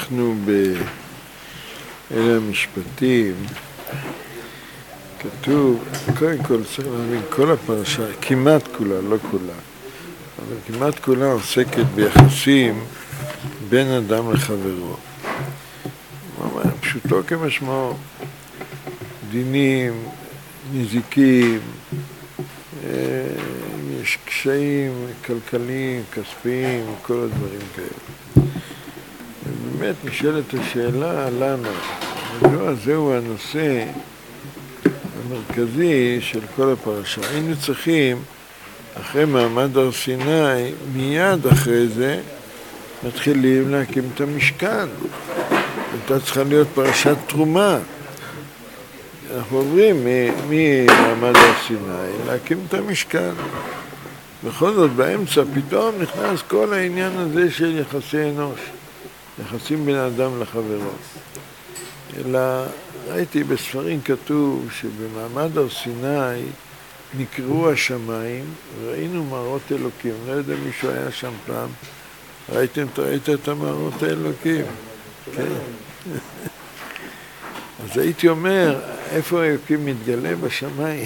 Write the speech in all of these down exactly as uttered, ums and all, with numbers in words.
אנחנו באלה המשפטים, כתוב, קודם כל צריך להבין, כל הפרשה, כמעט כולה, לא כולה, אבל כמעט כולה עוסקת ביחסים בין אדם לחברו. פשוטו כמשמעו, דינים, נזיקים, יש קשיים כלכליים, כספיים, כל הדברים כאלה. ובאמת נשאלת השאלה למה, מדוע זהו הנושא המרכזי של כל הפרשה. היינו צריכים, אחרי מעמד הר סיני, מיד אחרי זה, מתחילים להקים את המשכן. הייתה צריכה להיות פרשת תרומה. אנחנו עוברים ממעמד הר סיני להקים את המשכן. בכל זאת, באמצע פתאום נכנס כל העניין הזה של יחסי אנוש, יחסים בין אדם לחברו. אלא ראיתי בספרים כתוב שבמעמד הר סיני נקראו השמיים, ראינו מראות אלוקים. לא יודע מישהו היה שם פעם. ראיתם, ראית את המראות האלוקים? כן. אז הייתי אומר, איפה האלוקים מתגלה? בשמיים.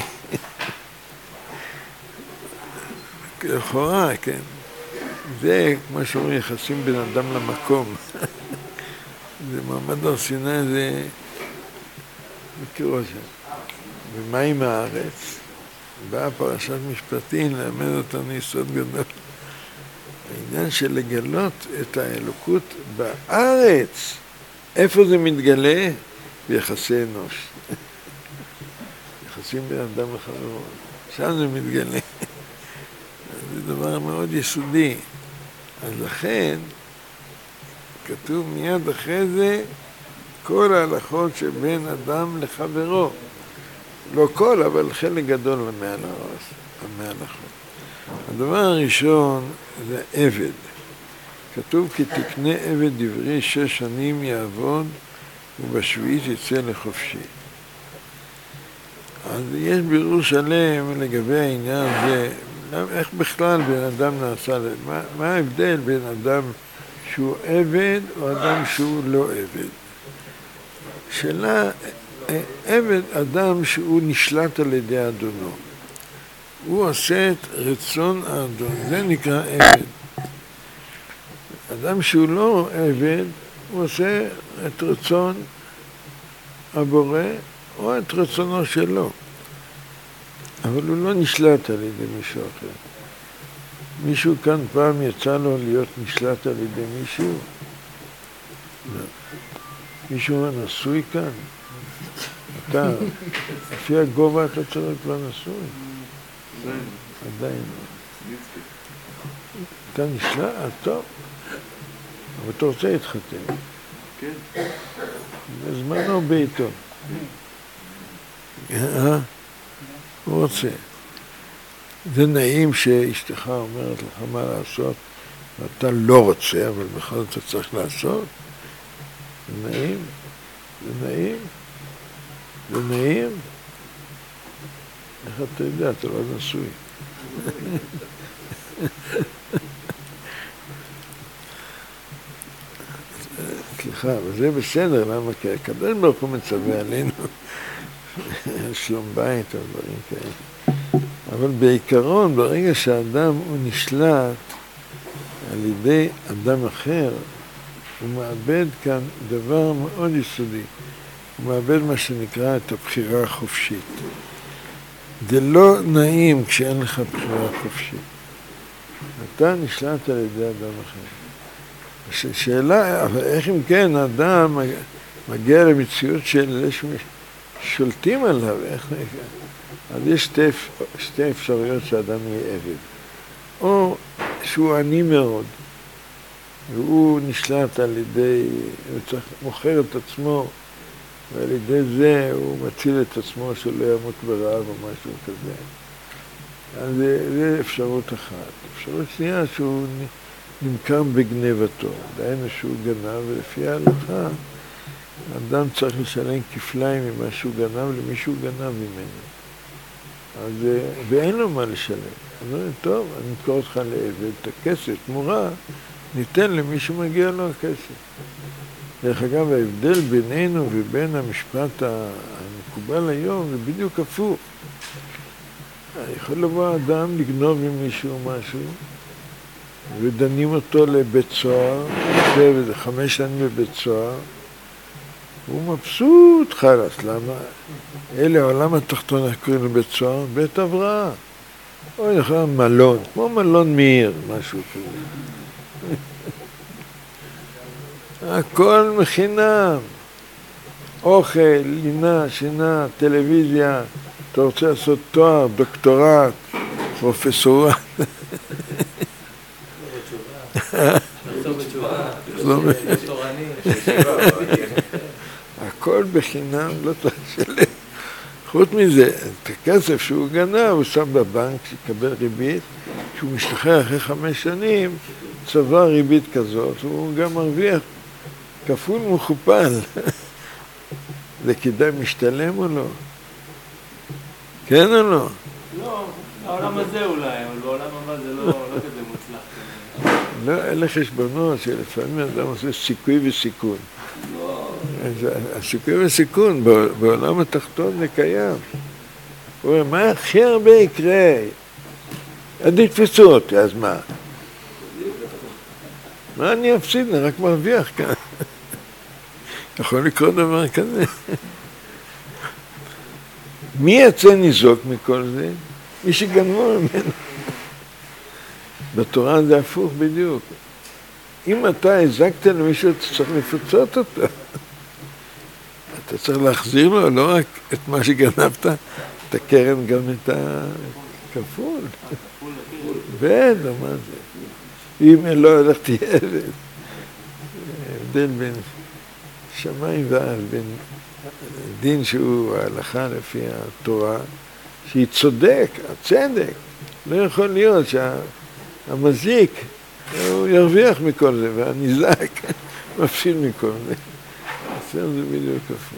לכאורה, כן. זה, כמו שאומרים, יחסים בין אדם למקום. זה מעמד הר סיני, זה מקרו שם. ומה עם הארץ? באה פרשת משפטים ללמד אותנו יסוד גדול. העניין של לגלות את האלוקות בארץ. איפה זה מתגלה? ביחסי אנוש. יחסים בין אדם לחברו. שם זה מתגלה. זה דבר מאוד יסודי. אז לכן, כתוב מיד אחרי זה, כל ההלכות שבין אדם לחברו. לא כל, אבל חלק גדול מההלכות. הדבר הראשון זה עבד. כתוב כי תקנה עבד עברי שש שנים יעבוד ובשביעית יצא לחופשי. אז יש בירור שלם לגבי העניין הזה, איך בכלל בן אדם נעשה, מה, מה ההבדל בין אדם שהוא עבד או אדם שהוא לא עבד? שאלה, עבד אדם שהוא נשלט על ידי אדונו. הוא עושה את רצון האדון, זה נקרא עבד. אדם שהוא לא עבד, הוא עושה את רצון הבורא או את רצונו שלו. אבל הוא לא נשלט על ידי מישהו אחר. מישהו כאן פעם יצא לו להיות נשלט על ידי מישהו? לא. מישהו נשוי כאן? אתה, לפי הגובה אתה צריך לא נשוי. עדיין לא. אתה נשלט? טוב. אבל אתה רוצה להתחתן. כן. בזמנו ביתו. אה? הוא רוצה. זה נעים שאשתך אומרת לך מה לעשות, ואתה לא רוצה, אבל בכל זאת אתה צריך לעשות. זה נעים? זה נעים? זה נעים? איך אתה יודע? אתה לא נשוי. סליחה, וזה בסדר, למה? כי הקדוש ברוך הוא מצווה עלינו שלום בית או דברים כאלה. אבל בעיקרון, ברגע שהאדם הוא נשלט על ידי אדם אחר, הוא מאבד כאן דבר מאוד יסודי. הוא מאבד מה שנקרא את הבחירה החופשית. זה לא נעים כשאין לך בחירה חופשית. אתה נשלט על ידי אדם אחר. שאלה, אבל איך אם כן האדם מגיע למציאות של שולטים עליו, איך נקרא? אז יש שתי, שתי אפשרויות שהאדם יהיה עבד. או שהוא עני מאוד, והוא נשלט על ידי, הוא צריך מוכר את עצמו, ועל ידי זה הוא מציל את עצמו שלא ימות ברעב או משהו כזה. אז זה, זה אפשרות אחת. אפשרות שנייה שהוא נמכר בגנבתו, דהיינו שהוא גנב, ולפי ההלכה, האדם צריך לשלם כפליים ממה שהוא גנב למישהו גנב ממנו. אז, ואין לו מה לשלם. אז אומרים, טוב, אני נמכור אותך לעבד, את הכסף, תמורה, ניתן למי שמגיע לו הכסף. דרך אגב, ההבדל בינינו ובין המשפט המקובל היום זה בדיוק הפוך. יכול לבוא אדם לגנוב ממישהו משהו, ודנים אותו לבית סוהר, זה חמש שנים בבית סוהר, הוא מבסוט חלס, למה? אלה העולם התחתון הקוראים לבית סוהר, בית הבראה. אוי, נכון, מלון, כמו מלון מאיר, משהו כזה. הכל מחינם. אוכל, לינה, שינה, טלוויזיה, אתה רוצה לעשות תואר, דוקטורט, פרופסורט. הכל בחינם, לא תשלם. חוץ מזה, את הכסף שהוא גנב, הוא שם בבנק, שיקבל ריבית, כשהוא משתחרר אחרי חמש שנים, צבא ריבית כזאת, הוא גם מרוויח כפול מכופל. זה כדאי משתלם או לא? כן או לא? לא, בעולם הזה אולי, אבל בעולם הבא זה לא כזה מוצלח. לא, אלה חשבונות שלפעמים אדם עושה סיכוי וסיכון. הסיכוי וסיכון בעולם התחתון זה קיים. הוא אומר, מה הכי הרבה יקרה? עד יתפסו אותי, אז מה? מה אני אפסיד? אני רק מרוויח כאן. יכול לקרות דבר כזה. מי יצא ניזוק מכל זה? מי שגנבו ממנו. בתורה זה הפוך בדיוק. אם אתה הזקת למישהו, אתה צריך לפצות אותו. אתה צריך להחזיר לו לא רק את מה שגנבת, את הקרן, גם את הכפול. בטח, מה זה? אם לא הולך תהיה עבד. הבדל בין שמיים ועל, בין דין שהוא ההלכה לפי התורה, שהיא צודק, הצדק. לא יכול להיות שהמזיק, הוא ירוויח מכל זה, והנזק מפסיד מכל זה. הסר זה בדיוק הפוך.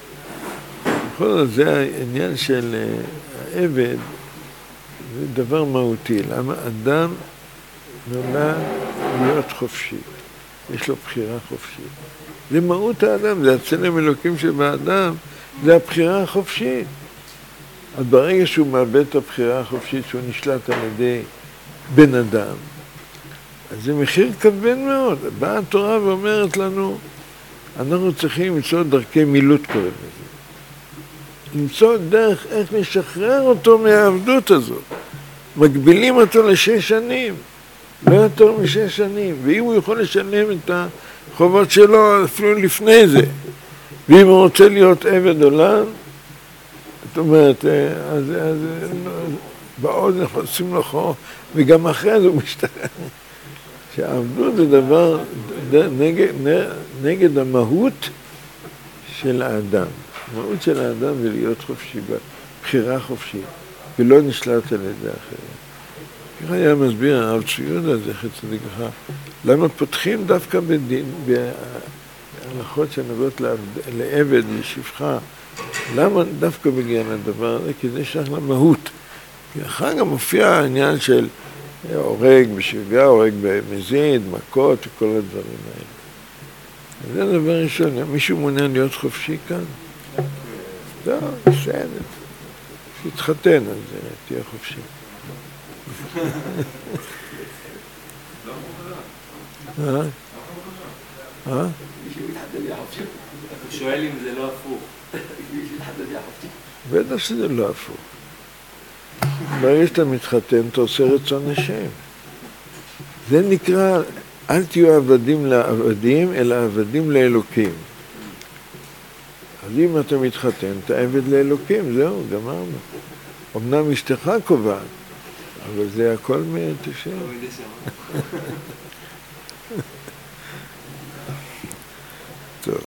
בכל זאת, זה העניין של העבד, זה דבר מהותי. למה אדם נולד להיות חופשי? יש לו בחירה חופשית. זה מהות האדם, זה הצלם אלוקים שבאדם, זה הבחירה החופשית. אז ברגע שהוא מאבד את הבחירה החופשית, שהוא נשלט על ידי בן אדם, אז זה מחיר כבד מאוד. באה התורה ואומרת לנו, אנחנו צריכים למצוא דרכי מילוט קוראים לזה. למצוא דרך איך לשחרר אותו מהעבדות הזאת. מגבילים אותו לשש שנים, לא יותר משש שנים, ואם הוא יכול לשלם את החובות שלו אפילו לפני זה, ואם הוא רוצה להיות עבד עולם, זאת אומרת, אז, אז בעוד אנחנו עושים לו חור, וגם אחרי זה הוא משתחרר. שהעבדות זה דבר נגד, נגד המהות של האדם. המהות של האדם זה להיות חופשי, בחירה חופשית, ולא נשלט על ידי אחרים. ככה היה מסביר הרב צבי יהודה, זכר צדיק לברכה, למה פותחים דווקא בדין, בהלכות שנוגעות לעבד ושפחה, למה דווקא בגלל הדבר הזה? כי זה שייך למהות. כי אחר גם מופיע העניין של הורג בשגגה, הורג במזיד, מכות וכל הדברים האלה. זה דבר ראשון, מישהו מעוניין להיות חופשי כאן? לא, בסדר. שיתחתן על זה, תהיה חופשי. אה? אה? הוא שואל אם זה לא הפוך. בטח שזה לא הפוך. ברגע שאתה מתחתן, אתה עושה רצון השם. זה נקרא, אל תהיו עבדים לעבדים, אלא עבדים לאלוקים. אז אם אתה מתחתן, אתה עבד לאלוקים, זהו, גמרנו. אמנם אשתך קובעת, אבל זה הכל מאת השם.